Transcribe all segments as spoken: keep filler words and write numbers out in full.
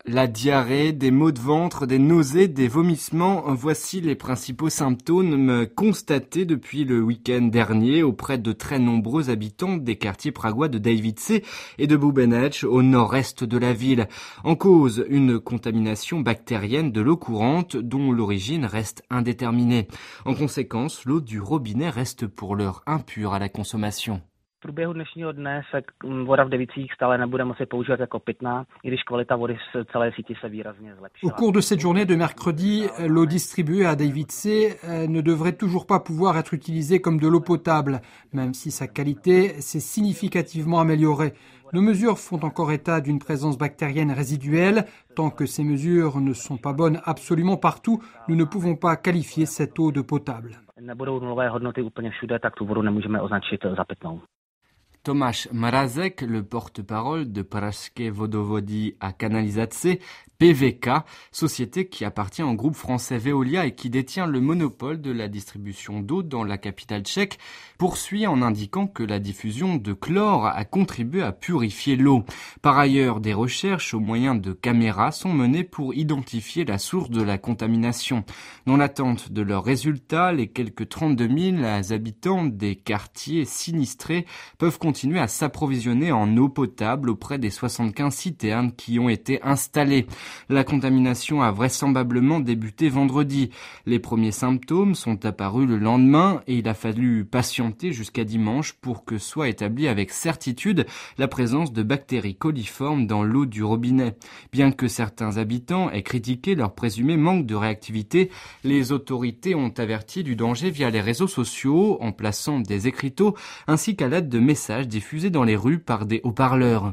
La diarrhée, des maux de ventre, des nausées, des vomissements, voici les principaux symptômes constatés depuis le week-end dernier auprès de très nombreux habitants des quartiers pragois de Davice et de Bubenec au nord-est de la ville. En cause, une contamination bactérienne de l'eau courante dont l'origine reste indéterminée. En conséquence, l'eau du robinet reste pour l'heure impure à la consommation. V průběhu dnešního dne se voda v Devicích stále nebude moci používat jako pitná, i když kvalita vody z celé síti se výrazně zlepšila. Au cours de cette journée de mercredi, l'eau distribuée à Davice ne devrait toujours pas pouvoir être utilisée comme de l'eau potable, même si sa qualité s'est significativement améliorée. Nos mesures font encore état d'une présence bactérienne résiduelle. Tant que ces mesures ne sont pas bonnes absolument partout, nous ne pouvons pas qualifier cette eau de potable. Nebudou nulové hodnoty úplně všude, tak tu vodu nemůžeme označit za pitnou. Tomáš Mrazek, le porte-parole de Pražské vodovody a Kanalizace, P V K, société qui appartient au groupe français Veolia et qui détient le monopole de la distribution d'eau dans la capitale tchèque, poursuit en indiquant que la diffusion de chlore a contribué à purifier l'eau. Par ailleurs, des recherches au moyen de caméras sont menées pour identifier la source de la contamination. Dans l'attente de leurs résultats, les quelques trente-deux mille habitants des quartiers sinistrés peuvent continuer à s'approvisionner en eau potable auprès des soixante-quinze citernes qui ont été installées. La contamination a vraisemblablement débuté vendredi. Les premiers symptômes sont apparus le lendemain et il a fallu patienter jusqu'à dimanche pour que soit établie avec certitude la présence de bactéries coliformes dans l'eau du robinet. Bien que certains habitants aient critiqué leur présumé manque de réactivité, les autorités ont averti du danger via les réseaux sociaux en plaçant des écriteaux ainsi qu'à l'aide de messages diffusés dans les rues par des haut-parleurs.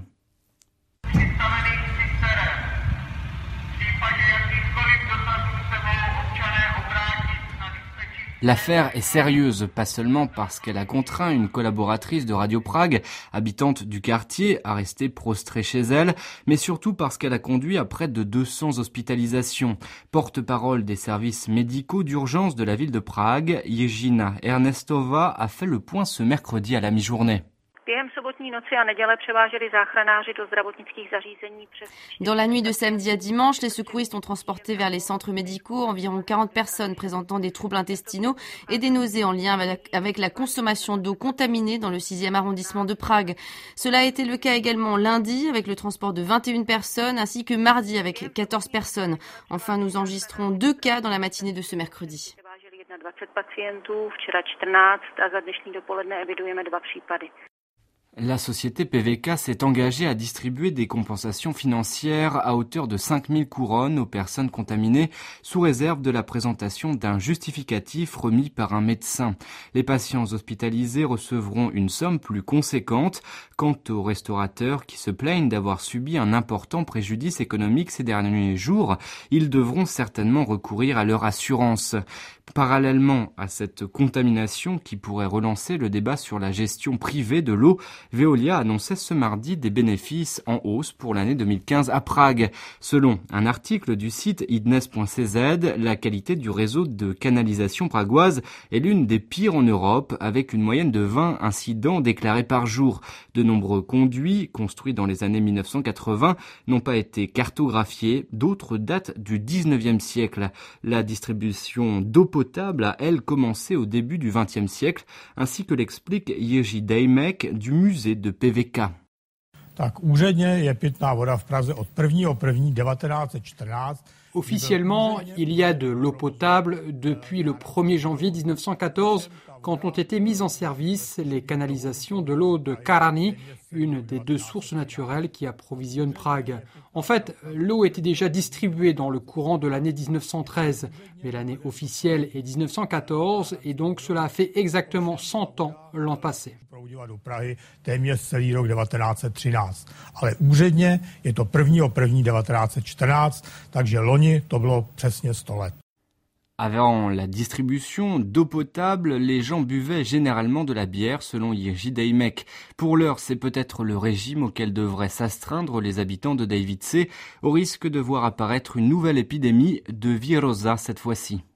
L'affaire est sérieuse, pas seulement parce qu'elle a contraint une collaboratrice de Radio Prague, habitante du quartier, à rester prostrée chez elle, mais surtout parce qu'elle a conduit à près de deux cents hospitalisations. Porte-parole des services médicaux d'urgence de la ville de Prague, Jiřina Ernestova a fait le point ce mercredi à la mi-journée. Dans la nuit de samedi à dimanche, les secouristes ont transporté vers les centres médicaux environ quarante personnes présentant des troubles intestinaux et des nausées en lien avec la consommation d'eau contaminée dans le sixième arrondissement de Prague. Cela a été le cas également lundi avec le transport de vingt et une personnes ainsi que mardi avec quatorze personnes. Enfin, nous enregistrons deux cas dans la matinée de ce mercredi. La société P V K s'est engagée à distribuer des compensations financières à hauteur de cinq mille couronnes aux personnes contaminées sous réserve de la présentation d'un justificatif remis par un médecin. Les patients hospitalisés recevront une somme plus conséquente. Quant aux restaurateurs qui se plaignent d'avoir subi un important préjudice économique ces derniers jours, ils devront certainement recourir à leur assurance. Parallèlement à cette contamination qui pourrait relancer le débat sur la gestion privée de l'eau, Veolia annonçait ce mardi des bénéfices en hausse pour l'année deux mille quinze à Prague. Selon un article du site idnes point c z, la qualité du réseau de canalisation pragoise est l'une des pires en Europe, avec une moyenne de vingt incidents déclarés par jour. De nombreux conduits, construits dans les années mille neuf cent quatre-vingts, n'ont pas été cartographiés. D'autres datent du dix-neuvième siècle. La distribution d'eau potable a, elle, commencé au début du vingtième siècle, ainsi que l'explique Jiří Dejmek du musée de P V K. Tak úředně je pitná voda v Praze od prvního prvního devatenáct set čtrnáct. Officiellement, il y a de l'eau potable depuis le premier janvier dix-neuf cent quatorze, quand ont été mises en service les canalisations de l'eau de Karani, une des deux sources naturelles qui approvisionnent Prague. En fait, l'eau était déjà distribuée dans le courant de l'année dix-neuf cent treize, mais l'année officielle est dix-neuf cent quatorze et donc cela a fait exactement cent ans l'an passé. Do Prahy téměř celý rok devatenáct set třináct. Ale úředně je to prvního prvního devatenáct set čtrnáct, takže loni to bylo přesně sto let. Avant la distribution d'eau potable, les gens buvaient généralement de la bière, selon Jiří Dejmek. Pour l'heure, c'est peut-être le régime auquel devraient s'astreindre les habitants de Davice, au risque de voir apparaître une nouvelle épidémie de virosa cette fois-ci.